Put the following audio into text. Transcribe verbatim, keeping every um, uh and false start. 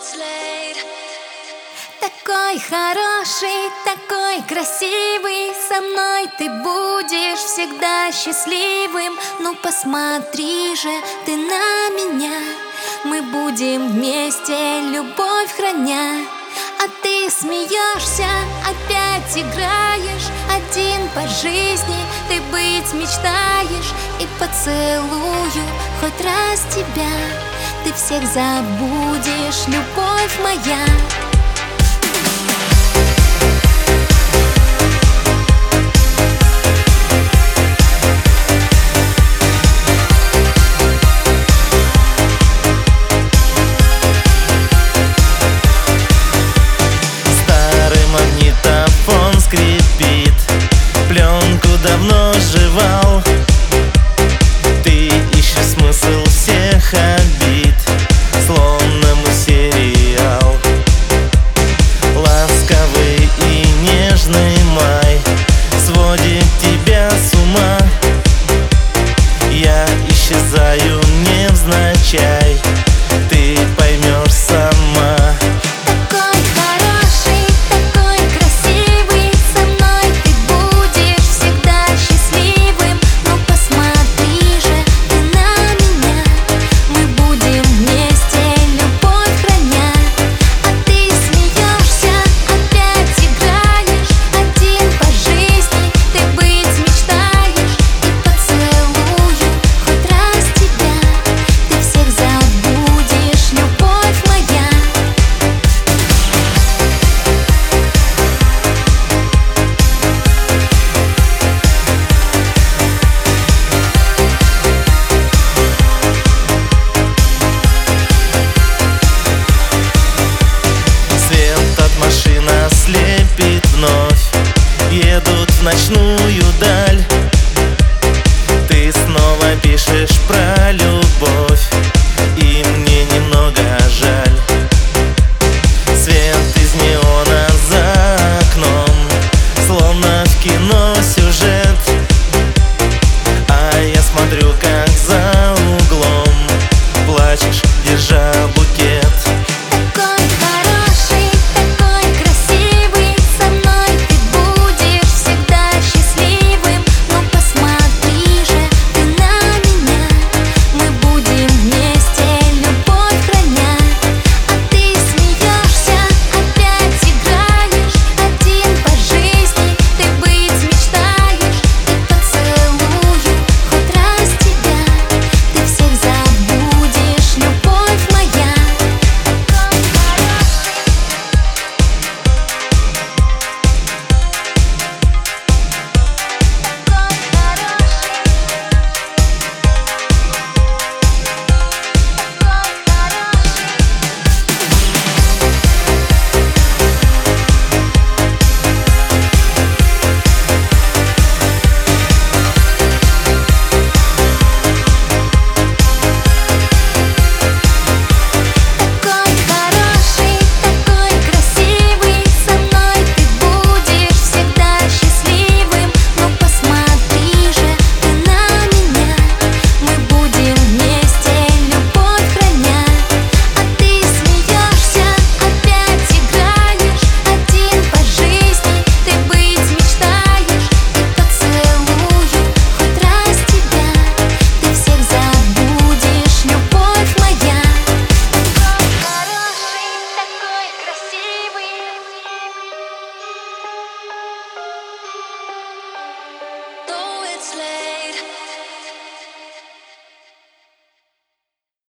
Такой хороший, такой красивый, со мной ты будешь всегда счастливым. Ну посмотри же ты на меня, мы будем вместе любовь храня. А ты смеешься, опять играешь, один по жизни ты быть мечтаешь. И поцелую хоть раз тебя, ты всех забудешь, любовь моя. Скрипит, пленку давно жевал. Ты ищешь смысл всех обид, словно мы сериал. Ласковый и нежный май сводит тебя с ума. Я исчезаю невзначай, ты поймешь сама. Слепит вновь, едут в ночную даль. Ты снова пишешь